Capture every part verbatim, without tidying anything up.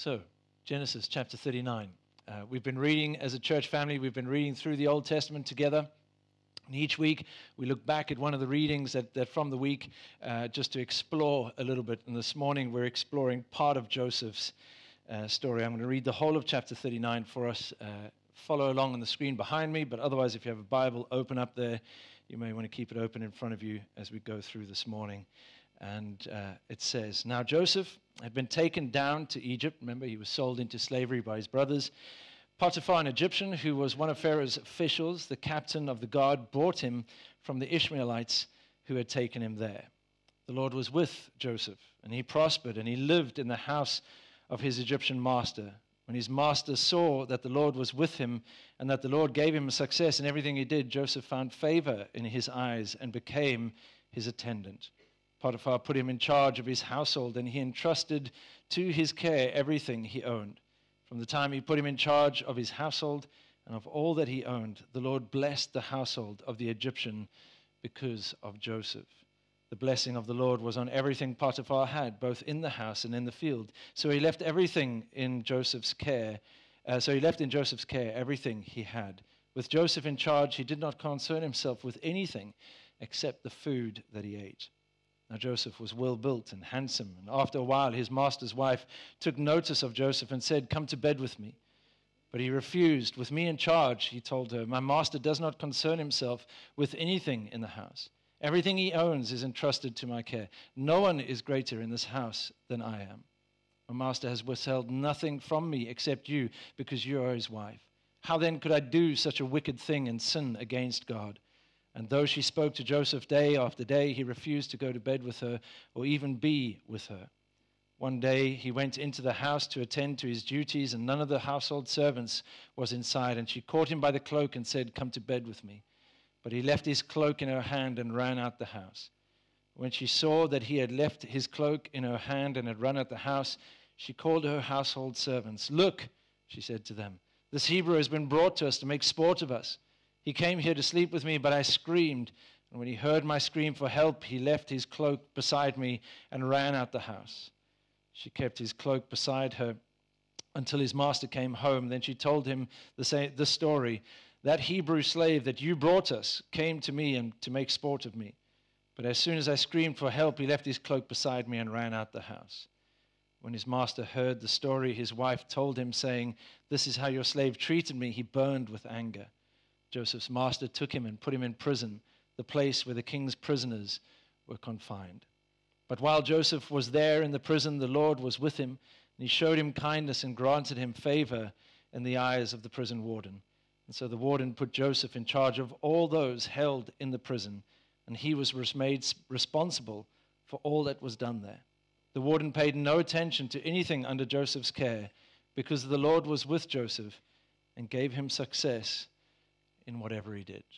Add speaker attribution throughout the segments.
Speaker 1: So, Genesis chapter thirty-nine. Uh, we've been reading as a church family, we've been reading through the Old Testament together. And each week we look back at one of the readings that, that from the week uh, just to explore a little bit. And this morning we're exploring part of Joseph's uh, story. I'm going to read the whole of chapter thirty-nine for us. Uh, follow along on the screen behind me, but otherwise if you have a Bible, open up there. You may want to keep it open in front of you as we go through this morning. And uh, it says, Now Joseph had been taken down to Egypt. Remember, he was sold into slavery by his brothers. Potiphar, an Egyptian, who was one of Pharaoh's officials, the captain of the guard, brought him from the Ishmaelites who had taken him there. The Lord was with Joseph, and he prospered, and he lived in the house of his Egyptian master. When his master saw that the Lord was with him and that the Lord gave him success in everything he did, Joseph found favor in his eyes and became his attendant. Potiphar put him in charge of his household, and he entrusted to his care everything he owned. From the time he put him in charge of his household and of all that he owned, the Lord blessed the household of the Egyptian because of Joseph. The blessing of the Lord was on everything Potiphar had, both in the house and in the field. So he left everything in Joseph's care. Uh, so he left in Joseph's care everything he had. With Joseph in charge, he did not concern himself with anything except the food that he ate. Now Joseph was well built and handsome, and after a while his master's wife took notice of Joseph and said, "Come to bed with me." But he refused. "With me in charge," he told her, "my master does not concern himself with anything in the house. Everything he owns is entrusted to my care. No one is greater in this house than I am. My master has withheld nothing from me except you, because you are his wife. How then could I do such a wicked thing and sin against God?" And though she spoke to Joseph day after day, he refused to go to bed with her or even be with her. One day he went into the house to attend to his duties, and none of the household servants was inside. And she caught him by the cloak and said, "Come to bed with me." But he left his cloak in her hand and ran out the house. When she saw that he had left his cloak in her hand and had run out the house, she called her household servants. "Look," she said to them, "this Hebrew has been brought to us to make sport of us. He came here to sleep with me, but I screamed. And when he heard my scream for help, he left his cloak beside me and ran out the house." She kept his cloak beside her until his master came home. Then she told him the, say, the story. "That Hebrew slave that you brought us came to me and to make sport of me. But as soon as I screamed for help, he left his cloak beside me and ran out the house." When his master heard the story, his wife told him, saying, "This is how your slave treated me." He burned with anger. Joseph's master took him and put him in prison, the place where the king's prisoners were confined. But while Joseph was there in the prison, the Lord was with him, and he showed him kindness and granted him favor in the eyes of the prison warden. And so the warden put Joseph in charge of all those held in the prison, and he was made responsible for all that was done there. The warden paid no attention to anything under Joseph's care, because the Lord was with Joseph and gave him success in whatever he did.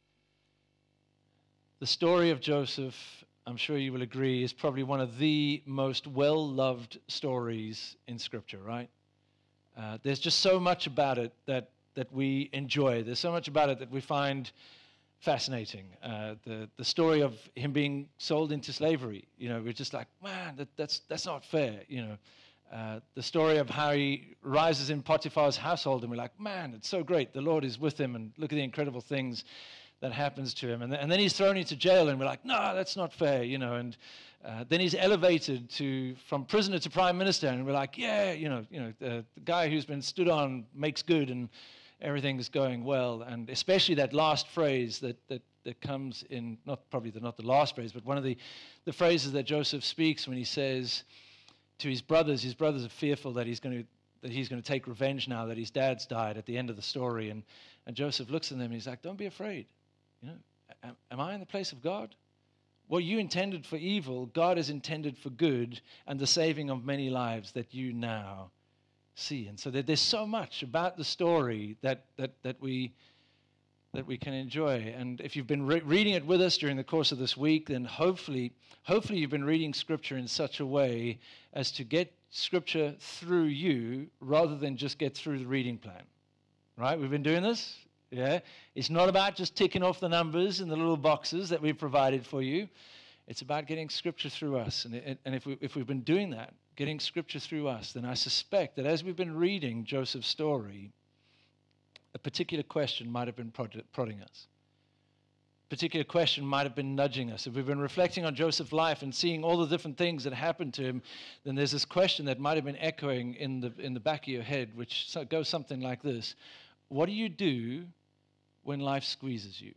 Speaker 1: The story of Joseph, I'm sure you will agree, is probably one of the most well-loved stories in Scripture, right? Uh, there's just so much about it that, that we enjoy. There's so much about it that we find fascinating. Uh, the, the story of him being sold into slavery, you know, we're just like, man, that, that's, that's not fair, you know. Uh, the story of how he rises in Potiphar's household, and we're like, man, it's so great. The Lord is with him, and look at the incredible things that happens to him. And, th- and then he's thrown into jail, and we're like, no, that's not fair, you know. And uh, then he's elevated to from prisoner to prime minister, and we're like, yeah, you know, you know, the, the guy who's been stood on makes good, and everything's going well. And especially that last phrase that that that comes in, not probably the, not the last phrase, but one of the the phrases that Joseph speaks when he says to his brothers, his brothers are fearful that he's going to that he's going to take revenge now that his dad's died at the end of the story. And, and Joseph looks at them and he's like, don't be afraid. You know, am, am I in the place of God? What you intended for evil, God has intended for good and the saving of many lives that you now see. And so there, there's so much about the story that, that, that we that we can enjoy. And if you've been re- reading it with us during the course of this week, then hopefully, hopefully you've been reading Scripture in such a way as to get Scripture through you rather than just get through the reading plan. Right? We've been doing this? Yeah. It's not about just ticking off the numbers in the little boxes that we've provided for you. It's about getting Scripture through us. And, it, and if, we, if we've been doing that, getting Scripture through us, then I suspect that as we've been reading Joseph's story, a particular question might have been prod- prodding us. A particular question might have been nudging us. If we've been reflecting on Joseph's life and seeing all the different things that happened to him, then there's this question that might have been echoing in the, in the back of your head, which so, goes something like this. What do you do when life squeezes you?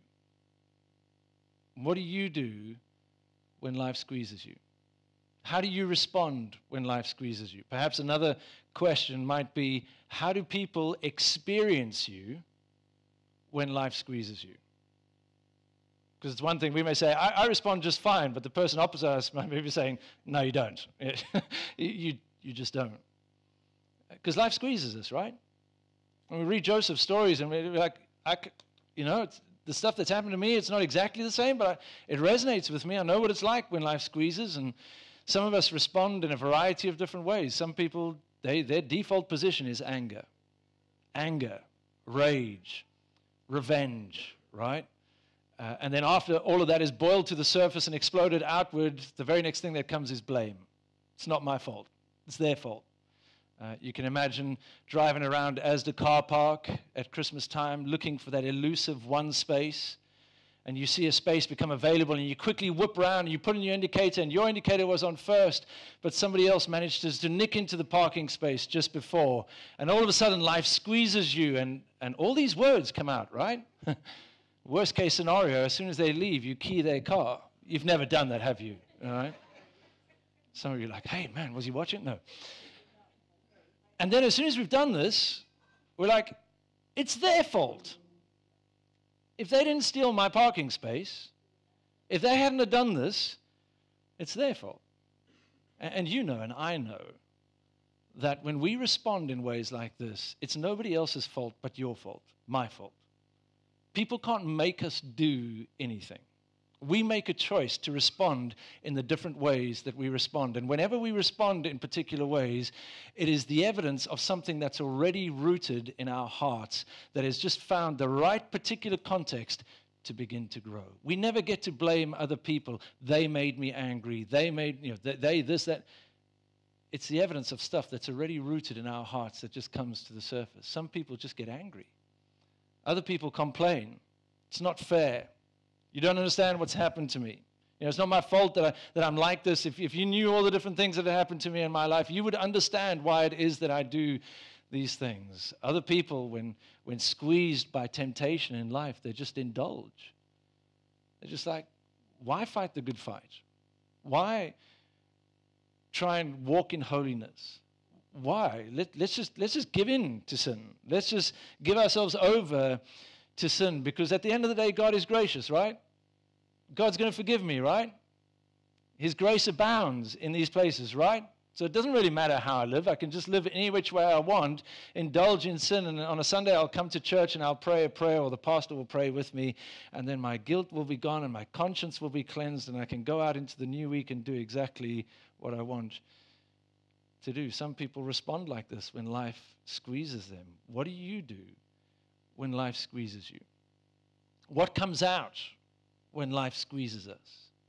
Speaker 1: What do you do when life squeezes you? How do you respond when life squeezes you? Perhaps another question might be, how do people experience you when life squeezes you? Because it's one thing we may say, I, I respond just fine, but the person opposite us might be saying, no, you don't. you, you just don't. Because life squeezes us, right? When we read Joseph's stories and we're like, I, you know, it's, the stuff that's happened to me, it's not exactly the same, but I, it resonates with me. I know what it's like when life squeezes, and some of us respond in a variety of different ways. Some people, they, their default position is anger. Anger, rage, revenge, right? Uh, and then after all of that is boiled to the surface and exploded outward, the very next thing that comes is blame. It's not my fault. It's their fault. Uh, you can imagine driving around Asda car park at Christmas time looking for that elusive one space, and you see a space become available and you quickly whip around and you put in your indicator, and your indicator was on first, but somebody else managed to, to nick into the parking space just before, and all of a sudden life squeezes you, and, and all these words come out, right? Worst case scenario, as soon as they leave, you key their car. You've never done that, have you? All right? Some of you are like, hey, man, was he watching? No. And then as soon as we've done this, we're like, it's their fault. If they didn't steal my parking space, if they hadn't have done this, it's their fault. And, and you know, and I know, that when we respond in ways like this, it's nobody else's fault but your fault, my fault. People can't make us do anything. We make a choice to respond in the different ways that we respond. And whenever we respond in particular ways, it is the evidence of something that's already rooted in our hearts, that has just found the right particular context to begin to grow. We never get to blame other people. They made me angry. They made, you know, they, they this, that. It's the evidence of stuff that's already rooted in our hearts that just comes to the surface. Some people just get angry. Other people complain. It's not fair. You don't understand what's happened to me. You know, it's not my fault that, I, that I'm like this. If, if you knew all the different things that have happened to me in my life, you would understand why it is that I do these things. Other people, when, when squeezed by temptation in life, they just indulge. They're just like, why fight the good fight? Why try and walk in holiness? Why? Let, let's just, let's just give in to sin. Let's just give ourselves over to sin, because at the end of the day, God is gracious, right? God's going to forgive me, right? His grace abounds in these places, right? So it doesn't really matter how I live. I can just live any which way I want, indulge in sin, and on a Sunday I'll come to church and I'll pray a prayer, or the pastor will pray with me, and then my guilt will be gone and my conscience will be cleansed, and I can go out into the new week and do exactly what I want to do. Some people respond like this when life squeezes them. What do you do when life squeezes you? What comes out when life squeezes us?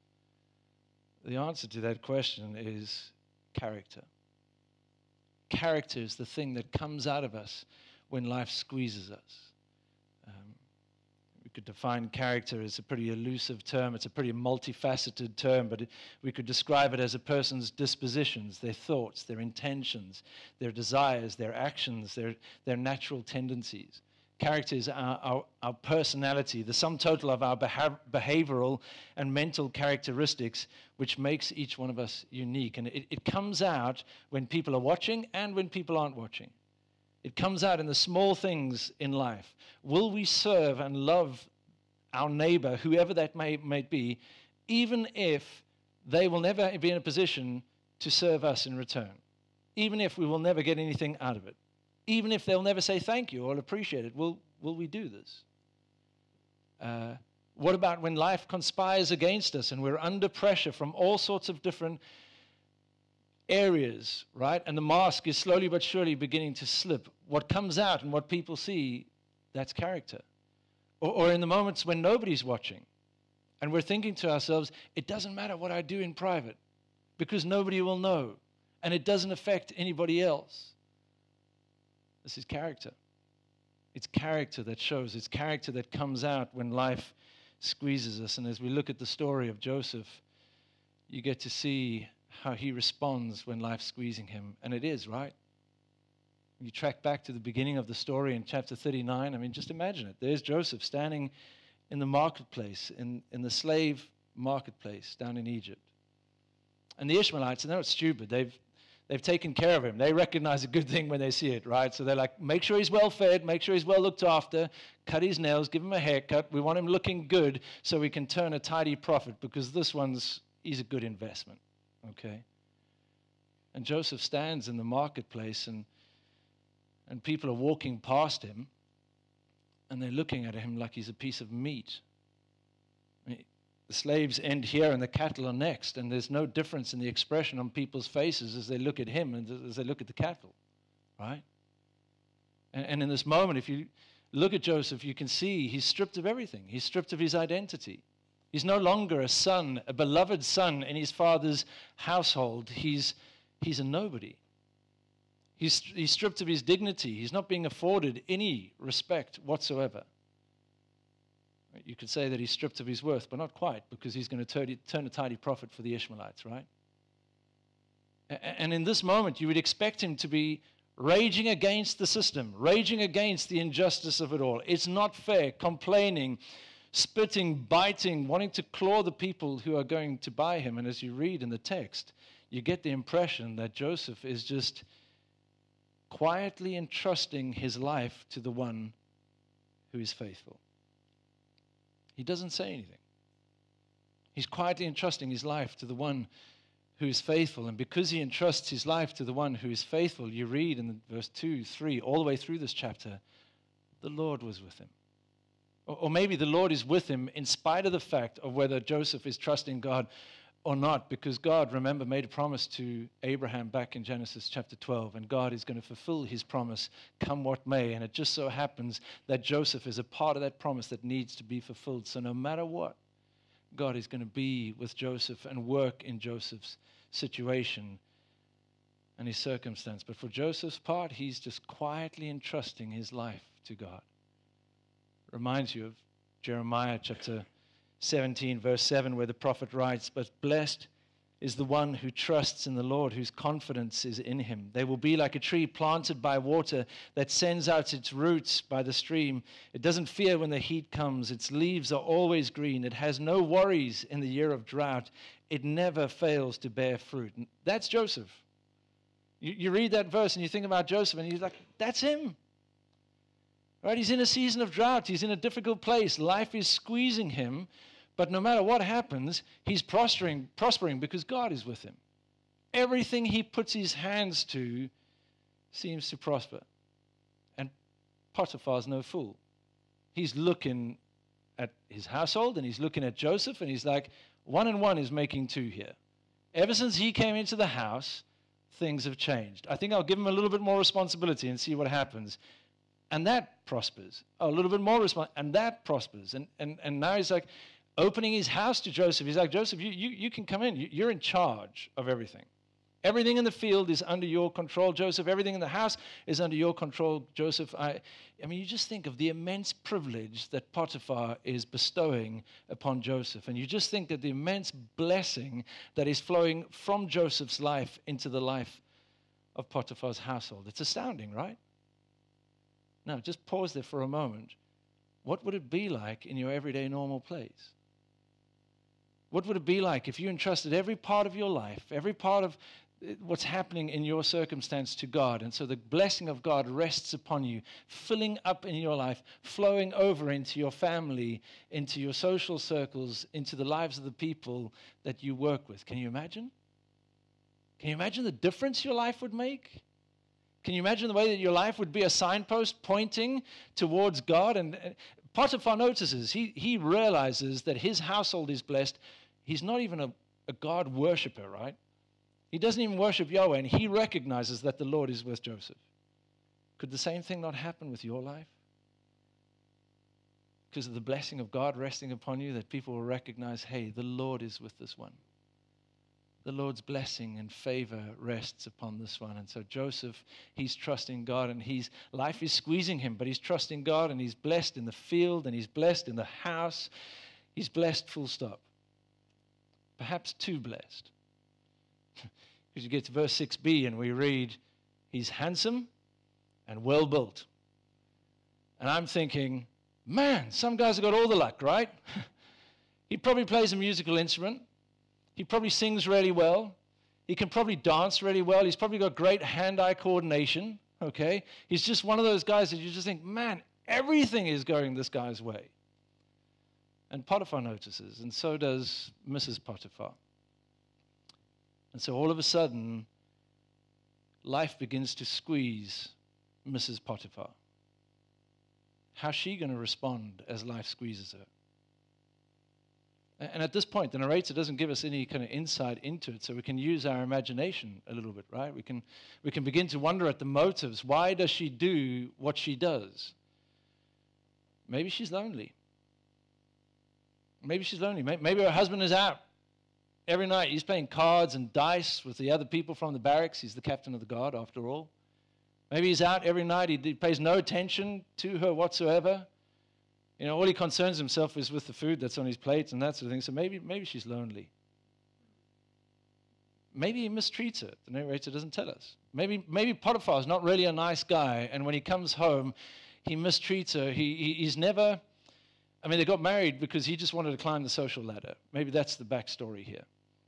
Speaker 1: The answer to that question is character. Character is the thing that comes out of us when life squeezes us. Um, we could define character as a pretty elusive term. It's a pretty multifaceted term, but it, we could describe it as a person's dispositions, their thoughts, their intentions, their desires, their actions, their, their natural tendencies. Character is our, our, our personality, the sum total of our behav- behavioral and mental characteristics, which makes each one of us unique. And it, it comes out when people are watching and when people aren't watching. It comes out in the small things in life. Will we serve and love our neighbor, whoever that may, may be, even if they will never be in a position to serve us in return? Even if we will never get anything out of it? Even if they'll never say thank you or appreciate it, will, will we do this? Uh, what about when life conspires against us and we're under pressure from all sorts of different areas, right? And the mask is slowly but surely beginning to slip. What comes out and what people see, that's character. Or, or in the moments when nobody's watching And we're thinking to ourselves, it doesn't matter what I do in private because nobody will know, and it doesn't affect anybody else. This is character. It's character that shows. It's character that comes out when life squeezes us. And as we look at the story of Joseph, you get to see how he responds when life's squeezing him. And it is, right? You track back to the beginning of the story in chapter thirty-nine. I mean, just imagine it. There's Joseph standing in the marketplace, in, in the slave marketplace down in Egypt. And the Ishmaelites, and they're not stupid. They've, they've taken care of him. They recognize a good thing when they see it, right? So they're like, make sure he's well fed, make sure he's well looked after, cut his nails, give him a haircut. We want him looking good so we can turn a tidy profit because this one's, he's a good investment, okay? And Joseph stands in the marketplace, and and people are walking past him, and they're looking at him like he's a piece of meat. I mean, the slaves end here and the cattle are next, and there's no difference in the expression on people's faces as they look at him and as they look at the cattle, right? And, and in this moment, if you look at Joseph, you can see he's stripped of everything. He's stripped of his identity. He's no longer a son, a beloved son in his father's household. He's, he's a nobody. He's, he's stripped of his dignity. He's not being afforded any respect whatsoever. You could say that he's stripped of his worth, but not quite, because he's going to turn, turn a tidy profit for the Ishmaelites, right? And in this moment, you would expect him to be raging against the system, raging against the injustice of it all. It's not fair, complaining, spitting, biting, wanting to claw the people who are going to buy him. And as you read in the text, you get the impression that Joseph is just quietly entrusting his life to the one who is faithful. He doesn't say anything. He's quietly entrusting his life to the one who is faithful. And because he entrusts his life to the one who is faithful, you read in verse two, three, all the way through this chapter, the Lord was with him. Or, or maybe the Lord is with him in spite of the fact of whether Joseph is trusting God or not, because God, remember, made a promise to Abraham back in Genesis chapter twelve, and God is going to fulfill his promise come what may, and it just so happens that Joseph is a part of that promise that needs to be fulfilled. So no matter what, God is going to be with Joseph and work in Joseph's situation and his circumstance. But for Joseph's part, he's just quietly entrusting his life to God. Reminds you of Jeremiah chapter seventeen, verse seven, where the prophet writes, "But blessed is the one who trusts in the Lord, whose confidence is in him. They will be like a tree planted by water that sends out its roots by the stream. It doesn't fear when the heat comes. Its leaves are always green. It has no worries in the year of drought. It never fails to bear fruit." And that's Joseph. You, you read that verse and you think about Joseph and you're like, that's him. Right? He's in a season of drought. He's in a difficult place. Life is squeezing him. But no matter what happens, he's prospering, prospering because God is with him. Everything he puts his hands to seems to prosper. And Potiphar's no fool. He's looking at his household and he's looking at Joseph and he's like, one and one is making two here. Ever since he came into the house, things have changed. I think I'll give him a little bit more responsibility and see what happens. And that prospers. Oh, a little bit more responsibility, and that prospers. And, and, and now he's like, opening his house to Joseph. He's like, Joseph, you, you, you can come in. You, you're in charge of everything. Everything in the field is under your control, Joseph. Everything in the house is under your control, Joseph. I, I mean, you just think of the immense privilege that Potiphar is bestowing upon Joseph. And you just think that the immense blessing that is flowing from Joseph's life into the life of Potiphar's household. It's astounding, right? Now, just pause there for a moment. What would it be like in your everyday normal place? What would it be like if you entrusted every part of your life, every part of what's happening in your circumstance to God? And so the blessing of God rests upon you, filling up in your life, flowing over into your family, into your social circles, into the lives of the people that you work with. Can you imagine? Can you imagine the difference your life would make? Can you imagine the way that your life would be a signpost pointing towards God? And Potiphar notices, he, he realizes that his household is blessed. He's not even a, a God worshiper, right? He doesn't even worship Yahweh, and he recognizes that the Lord is with Joseph. Could the same thing not happen with your life? because of the blessing of God resting upon you, that people will recognize, hey, the Lord is with this one. The Lord's blessing and favor rests upon this one. And so Joseph, he's trusting God, and he's, life is squeezing him, but he's trusting God, and he's blessed in the field, and he's blessed in the house. He's blessed, full stop. Perhaps too blessed. Because you get to verse six b, and we read, he's handsome and well built. And I'm thinking, man, some guys have got all the luck, right? He probably plays a musical instrument. He probably sings really well. He can probably dance really well. He's probably got great hand-eye coordination, okay? He's just one of those guys that you just think, man, everything is going this guy's way. And Potiphar notices, and so does Missus Potiphar. And so all of a sudden, life begins to squeeze Missus Potiphar. How's she going to respond as life squeezes her? And at this point, the narrator doesn't give us any kind of insight into it, so we can use our imagination a little bit, right? We can, we can begin to wonder at the motives. Why does she do what she does? Maybe she's lonely. Maybe she's lonely. Maybe her husband is out every night. He's playing cards and dice with the other people from the barracks. He's the captain of the guard, after all. Maybe he's out every night. He, he pays no attention to her whatsoever. You know, all he concerns himself is with the food that's on his plate and that sort of thing. So maybe, maybe she's lonely. Maybe he mistreats her. The narrator doesn't tell us. Maybe, maybe Potiphar is not really a nice guy, and when he comes home, he mistreats her. He, he, he's never, I mean, they got married because he just wanted to climb the social ladder. Maybe that's the backstory here.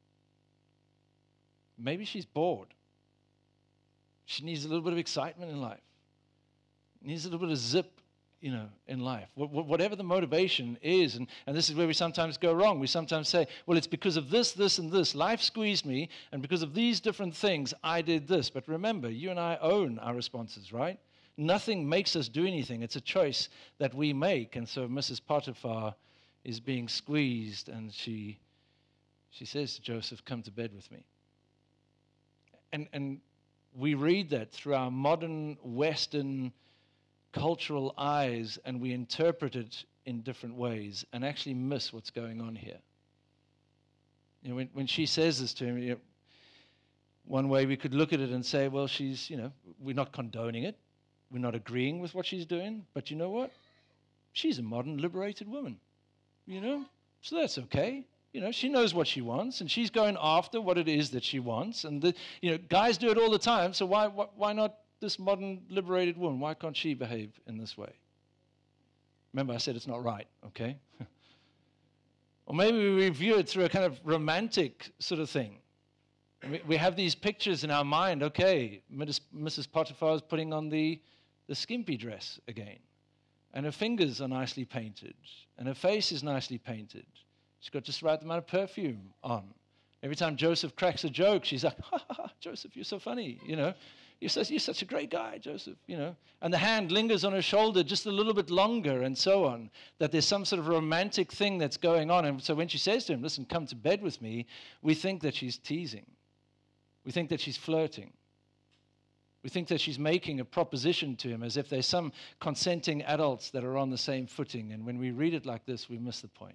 Speaker 1: Maybe she's bored. She needs a little bit of excitement in life. Needs a little bit of zip, you know, in life. Wh- whatever the motivation is, and, and this is where we sometimes go wrong. We sometimes say, well, it's because of this, this, and this. Life squeezed me, and because of these different things, I did this. But remember, you and I own our responses, right? Nothing makes us do anything. It's a choice that we make. And so Missus Potiphar is being squeezed, and she, she says to Joseph, come to bed with me. And, and we read that through our modern Western cultural eyes, and we interpret it in different ways and actually miss what's going on here. You know, when, when she says this to him, you know, one way we could look at it and say, well, she's, you know, we're not condoning it. We're not agreeing with what she's doing. But you know what? She's a modern liberated woman, you know? So that's okay. You know, she knows what she wants, and she's going after what it is that she wants. And, the, you know, guys do it all the time, so why, why, why not this modern liberated woman? Why can't she behave in this way? Remember, I said it's not right, okay? Or maybe we view it through a kind of romantic sort of thing. We, we have these pictures in our mind, okay, Missus Potiphar is putting on the, the skimpy dress again, and her fingers are nicely painted, and her face is nicely painted. She's got just the right amount of perfume on. Every time Joseph cracks a joke, she's like, ha, ha, ha, Joseph, you're so funny, you know. You're such, you're such a great guy, Joseph, you know. And the hand lingers on her shoulder just a little bit longer and so on, that there's some sort of romantic thing that's going on. And so when she says to him, listen, come to bed with me, we think that she's teasing. We think that she's flirting. We think that she's making a proposition to him as if there's some consenting adults that are on the same footing. And when we read it like this, we miss the point.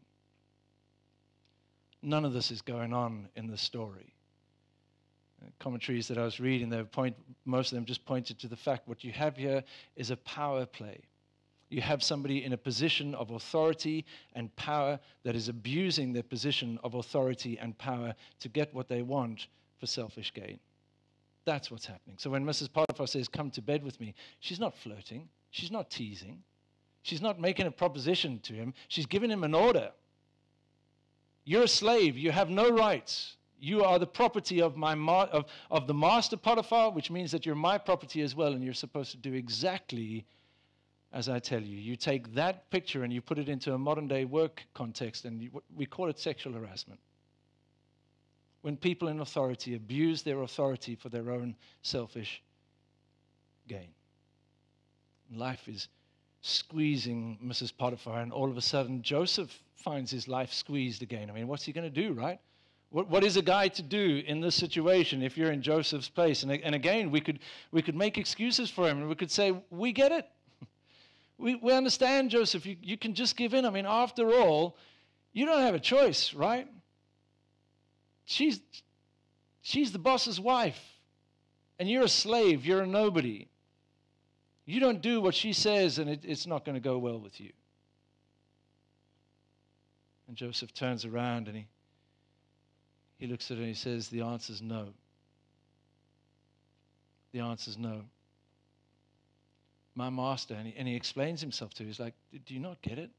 Speaker 1: None of this is going on in the story. Commentaries that I was reading, they point, most of them just pointed to the fact what you have here is a power play. You have somebody in a position of authority and power that is abusing their position of authority and power to get what they want for selfish gain. That's what's happening. So when Missus Potiphar says, come to bed with me, she's not flirting. She's not teasing. She's not making a proposition to him. She's giving him an order. You're a slave. You have no rights. You are the property of, my ma- of, of the master Potiphar, which means that you're my property as well, and you're supposed to do exactly as I tell you. You take that picture and you put it into a modern-day work context, and you, we call it sexual harassment. When people in authority abuse their authority for their own selfish gain. Life is squeezing Missus Potiphar, and all of a sudden Joseph finds his life squeezed again. I mean, what's he going to do, right? What, what is a guy to do in this situation if you're in Joseph's place? And, and again, we could, we could make excuses for him, and we could say, we get it. we, we understand, Joseph, you, you can just give in. I mean, after all, you don't have a choice, right? She's, she's the boss's wife, and you're a slave. You're a nobody. You don't do what she says, and it, it's not going to go well with you. And Joseph turns around, and he, he looks at her, and he says, the answer's no. The answer's no. My master, and he, and he explains himself to her. He's like, do you not get it?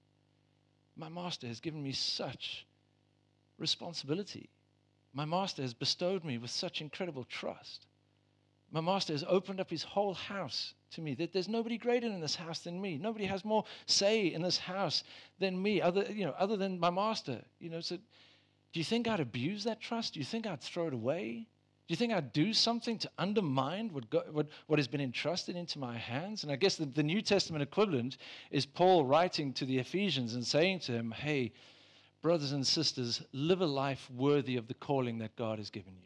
Speaker 1: My master has given me such responsibility. My master has bestowed me with such incredible trust. My master has opened up his whole house to me. There's nobody greater in this house than me. Nobody has more say in this house than me, other, you know, other than my master. You know, so do you think I'd abuse that trust? Do you think I'd throw it away? Do you think I'd do something to undermine what, God, what, what has been entrusted into my hands? And I guess the, the New Testament equivalent is Paul writing to the Ephesians and saying to them, hey, brothers and sisters, live a life worthy of the calling that God has given you.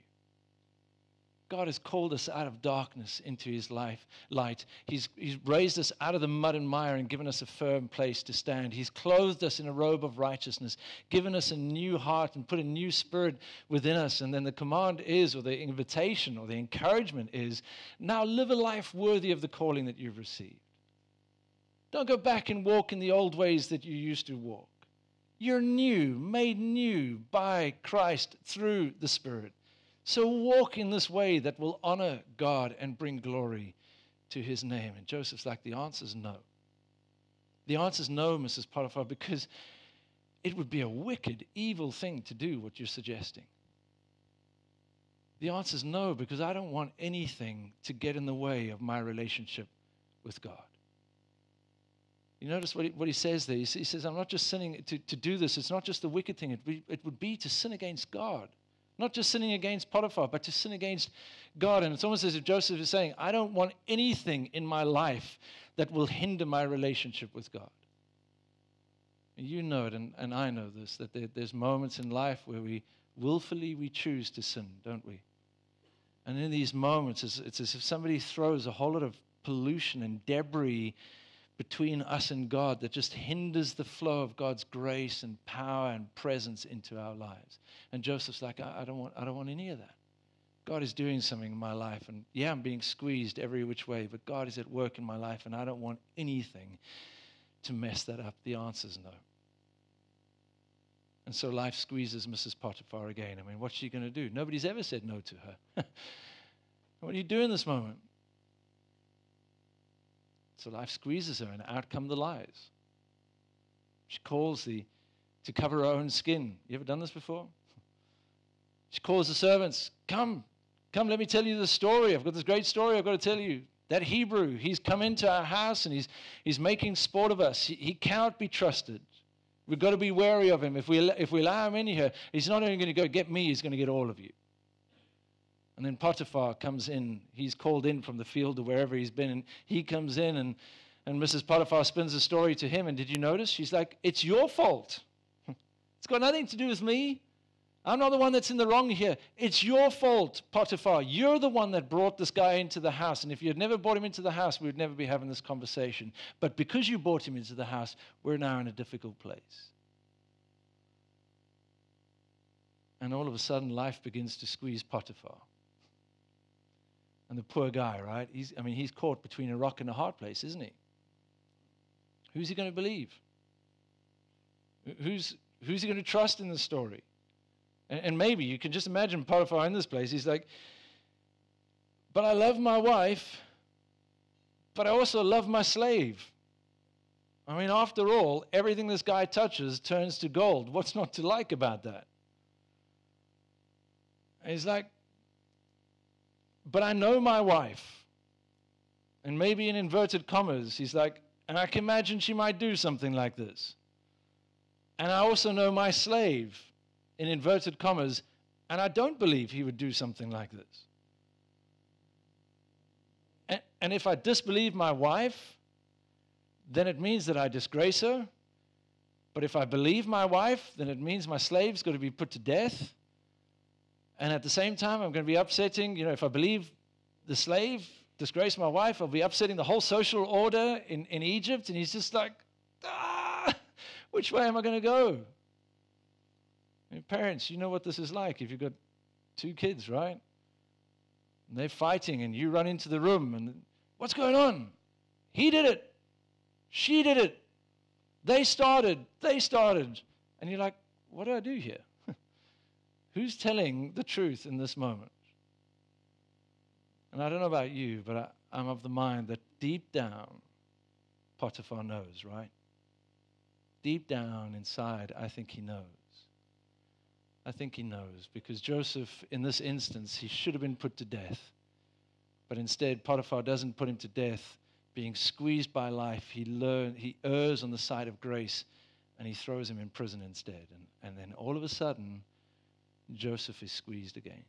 Speaker 1: God has called us out of darkness into his life, light. He's, he's raised us out of the mud and mire and given us a firm place to stand. He's clothed us in a robe of righteousness, given us a new heart and put a new spirit within us. And then the command is, or the invitation or the encouragement is, now live a life worthy of the calling that you've received. Don't go back and walk in the old ways that you used to walk. You're new, made new by Christ through the Spirit. So walk in this way that will honor God and bring glory to his name. And Joseph's like, the answer's no. The answer's no, Missus Potiphar, because it would be a wicked, evil thing to do what you're suggesting. The answer's no, because I don't want anything to get in the way of my relationship with God. You notice what he, what he says there? He says, I'm not just sinning to, to do this. It's not just a wicked thing. It, be, it would be to sin against God. Not just sinning against Potiphar, but to sin against God. And it's almost as if Joseph is saying, I don't want anything in my life that will hinder my relationship with God. And you know it, and, and I know this, that there, there's moments in life where we willfully we choose to sin, don't we? And in these moments, it's, it's as if somebody throws a whole lot of pollution and debris between us and God that just hinders the flow of God's grace and power and presence into our lives. And Joseph's like, I, I don't want, I don't want any of that. God is doing something in my life, and yeah, I'm being squeezed every which way, but God is at work in my life, and I don't want anything to mess that up. The answer's no. And so life squeezes Missus Potiphar again. I mean, what's she going to do? Nobody's ever said no to her. What do you do in this moment? So life squeezes her, and out come the lies. She calls the, to cover her own skin. You ever done this before? She calls the servants, come, come, let me tell you the story. I've got this great story I've got to tell you. That Hebrew, he's come into our house, and he's, he's making sport of us. He, he cannot be trusted. We've got to be wary of him. If we, if we allow him in here, he's not only going to go get me, he's going to get all of you. And then Potiphar comes in. He's called in from the field or wherever he's been. And he comes in, and, and Missus Potiphar spins the story to him. And did you notice? She's like, it's your fault. It's got nothing to do with me. I'm not the one that's in the wrong here. It's your fault, Potiphar. You're the one that brought this guy into the house. And if you had never brought him into the house, we would never be having this conversation. But because you brought him into the house, we're now in a difficult place. And all of a sudden, life begins to squeeze Potiphar. And the poor guy, right? He's, I mean, he's caught between a rock and a hard place, isn't he? Who's he going to believe? Who's, who's he going to trust in this story? And, and maybe you can just imagine Potiphar in this place. He's like, but I love my wife, but I also love my slave. I mean, after all, everything this guy touches turns to gold. What's not to like about that? And he's like, but I know my wife. And maybe in inverted commas, he's like, and I can imagine she might do something like this. And I also know my slave, in inverted commas, and I don't believe he would do something like this. And, and if I disbelieve my wife, then it means that I disgrace her. But if I believe my wife, then it means my slave's got to be put to death. And at the same time, I'm going to be upsetting, you know, if I believe the slave, disgrace my wife. I'll be upsetting the whole social order in, in Egypt. And he's just like, ah, which way am I going to go? I mean, parents, you know what this is like if you've got two kids, right? And they're fighting and you run into the room and what's going on? He did it. She did it. They started. They started. And you're like, what do I do here? Who's telling the truth in this moment? And I don't know about you, but I, I'm of the mind that deep down, Potiphar knows, right? Deep down inside, I think he knows. I think he knows, because Joseph, in this instance, he should have been put to death. But instead, Potiphar doesn't put him to death. Being squeezed by life, he learn, he errs on the side of grace, and he throws him in prison instead. And, and then all of a sudden, Joseph is squeezed again.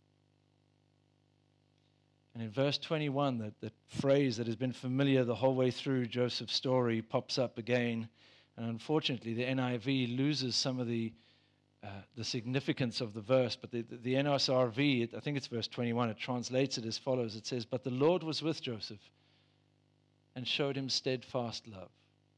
Speaker 1: And in verse twenty-one, that, that phrase that has been familiar the whole way through Joseph's story pops up again. And unfortunately, the N I V loses some of the uh, the significance of the verse. But the, the, the N S R V, it, I think it's verse twenty-one, it translates it as follows. It says, "But the Lord was with Joseph and showed him steadfast love."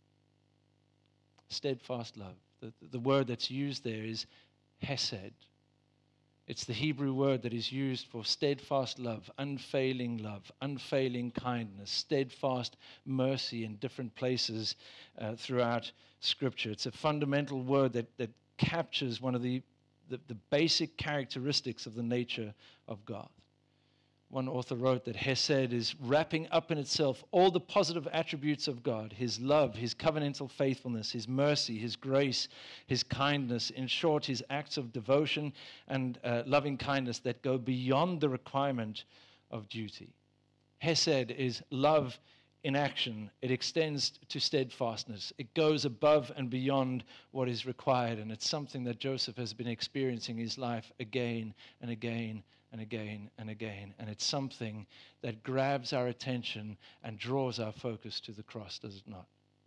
Speaker 1: Steadfast love. The, the word that's used there is hesed. It's the Hebrew word that is used for steadfast love, unfailing love, unfailing kindness, steadfast mercy in different places uh, throughout Scripture. It's a fundamental word that, that captures one of the, the, the basic characteristics of the nature of God. One author wrote that Hesed is wrapping up in itself all the positive attributes of God: his love, his covenantal faithfulness, his mercy, his grace, his kindness. In short, his acts of devotion and uh, loving kindness that go beyond the requirement of duty. Hesed is love in action. It extends to steadfastness. It goes above and beyond what is required. And it's something that Joseph has been experiencing in his life again and again and again and again. And it's something that grabs our attention and draws our focus to the cross, does it not?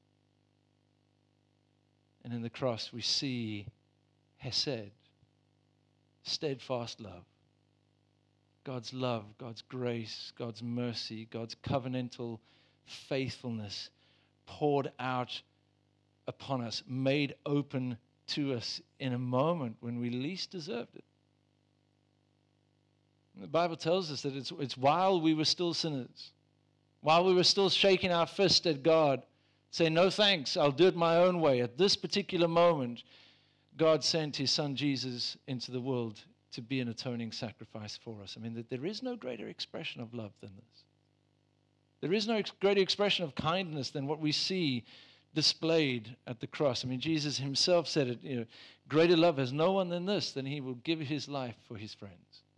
Speaker 1: And in the cross we see Hesed, steadfast love. God's love, God's grace, God's mercy, God's covenantal faithfulness poured out upon us, made open to us in a moment when we least deserved it. The Bible tells us that it's, it's while we were still sinners, while we were still shaking our fist at God, saying, no thanks, I'll do it my own way. At this particular moment, God sent his son Jesus into the world to be an atoning sacrifice for us. I mean, that there is no greater expression of love than this. There is no ex- greater expression of kindness than what we see displayed at the cross. I mean, Jesus himself said it, you know, greater love has no one than this, than he will give his life for his friends.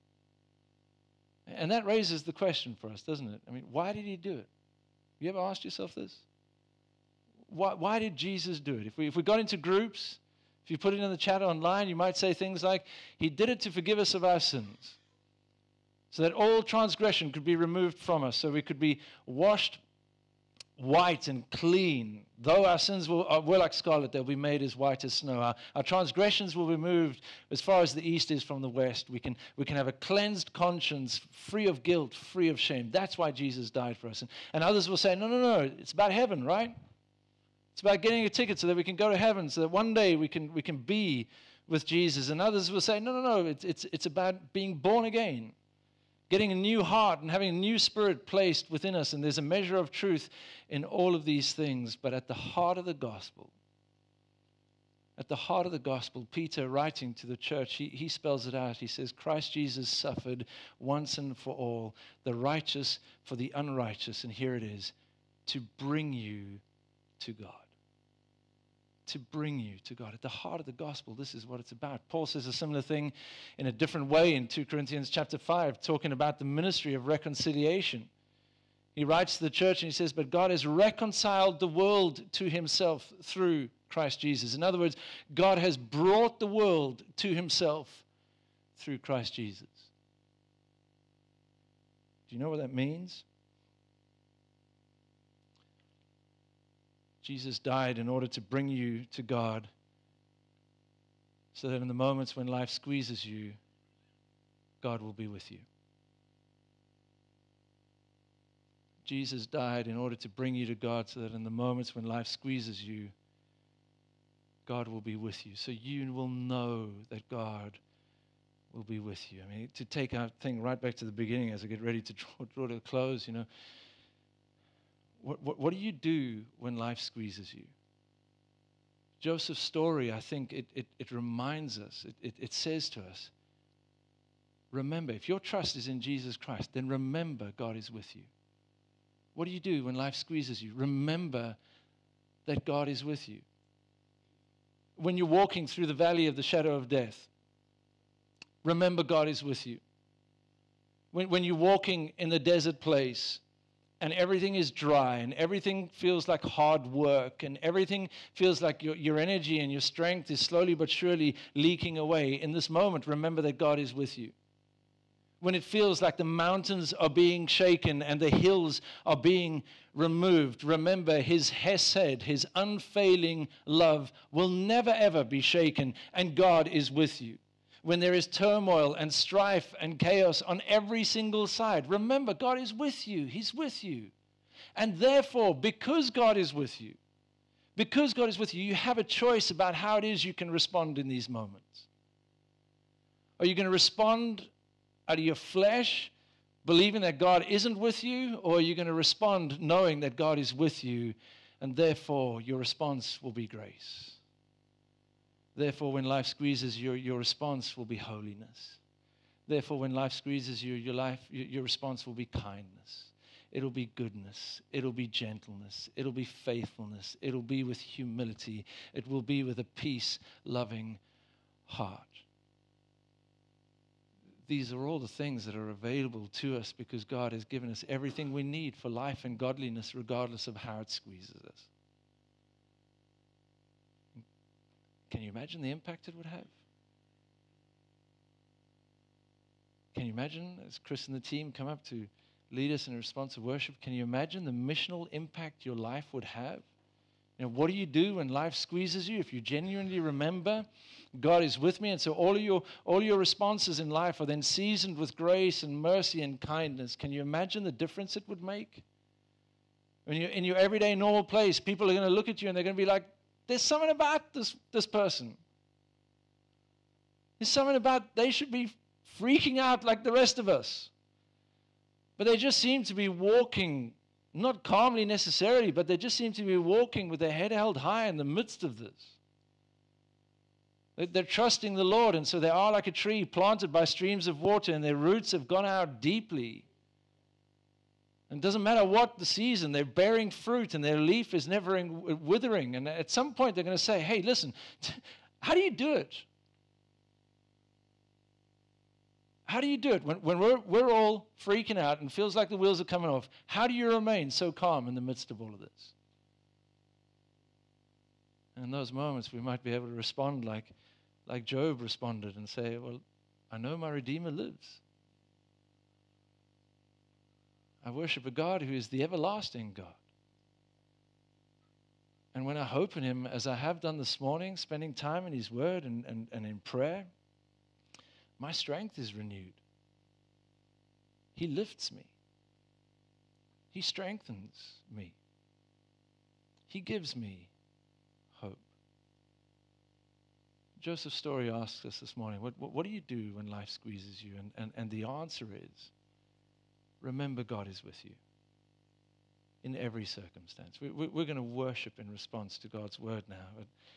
Speaker 1: And that raises the question for us, doesn't it? I mean, why did he do it? You ever asked yourself this? Why, why did Jesus do it? If we, if we got into groups, if you put it in the chat online, you might say things like, he did it to forgive us of our sins, so that all transgression could be removed from us, so we could be washed white and clean. Though our sins were, were like scarlet, they'll be made as white as snow. Our, our transgressions will be moved as far as the east is from the west. We can, we can have a cleansed conscience, free of guilt, free of shame. That's why Jesus died for us. And, and others will say, no, no, no, it's about heaven, right? It's about getting a ticket so that we can go to heaven, so that one day we can, we can be with Jesus. And others will say, no, no, no, it's, it's, it's about being born again, getting a new heart and having a new spirit placed within us. And there's a measure of truth in all of these things. But at the heart of the gospel, at the heart of the gospel, Peter, writing to the church, he, he spells it out. He says, Christ Jesus suffered once and for all, the righteous for the unrighteous. And here it is, to bring you to God. To bring you to God. At the heart of the gospel, this is what it's about. Paul says a similar thing in a different way in Second Corinthians chapter five, talking about the ministry of reconciliation. He writes to the church and he says, but God has reconciled the world to himself through Christ Jesus. In other words, God has brought the world to himself through Christ Jesus. Do you know what that means? Jesus died in order to bring you to God, so that in the moments when life squeezes you, God will be with you. Jesus died in order to bring you to God so that in the moments when life squeezes you, God will be with you. So you will know that God will be with you. I mean, to take our thing right back to the beginning as I get ready to draw, draw to a close, you know, what, what, what do you do when life squeezes you? Joseph's story, I think it, it, it reminds us, it, it, it says to us, remember, if your trust is in Jesus Christ, then remember God is with you. What do you do when life squeezes you? Remember that God is with you. When you're walking through the valley of the shadow of death, remember God is with you. When, when you're walking in the desert place and everything is dry and everything feels like hard work and everything feels like your, your energy and your strength is slowly but surely leaking away, in this moment, remember that God is with you. When it feels like the mountains are being shaken and the hills are being removed, remember His hesed, His unfailing love will never ever be shaken, and God is with you. When there is turmoil and strife and chaos on every single side, remember God is with you. He's with you. And therefore, because God is with you, because God is with you, you have a choice about how it is you can respond in these moments. Are you going to respond out of your flesh, believing that God isn't with you, or are you going to respond knowing that God is with you, and therefore your response will be grace? Therefore, when life squeezes you, your response will be holiness. Therefore, when life squeezes you, your life, your, your response will be kindness. It'll be goodness. It'll be gentleness. It'll be faithfulness. It'll be with humility. It will be with a peace-loving heart. These are all the things that are available to us because God has given us everything we need for life and godliness, regardless of how it squeezes us. Can you imagine the impact it would have? Can you imagine, as Chris and the team come up to lead us in a response of worship, can you imagine the missional impact your life would have? You know, what do you do when life squeezes you? If you genuinely remember, God is with me, and so all of your all your responses in life are then seasoned with grace and mercy and kindness. Can you imagine the difference it would make? When you're in your everyday normal place, people are going to look at you and they're going to be like, there's something about this, this person. There's something about they should be freaking out like the rest of us. But they just seem to be walking, not calmly necessarily, but they just seem to be walking with their head held high in the midst of this. They're trusting the Lord, and so they are like a tree planted by streams of water, and their roots have gone out deeply. And it doesn't matter what the season, they're bearing fruit, and their leaf is never in, withering. And at some point, they're going to say, hey, listen, how do you do it? How do you do it? When, when we're, we're all freaking out and feels like the wheels are coming off, how do you remain so calm in the midst of all of this? And in those moments, we might be able to respond like, like Job responded and say, well, I know my Redeemer lives. I worship a God who is the everlasting God. And when I hope in Him, as I have done this morning, spending time in His Word and, and, and in prayer, my strength is renewed. He lifts me. He strengthens me. He gives me hope. Joseph's story asks us this morning, what, what, what do you do when life squeezes you? And, and, and the answer is, remember God is with you in every circumstance. We, we, we're going to worship in response to God's word now. But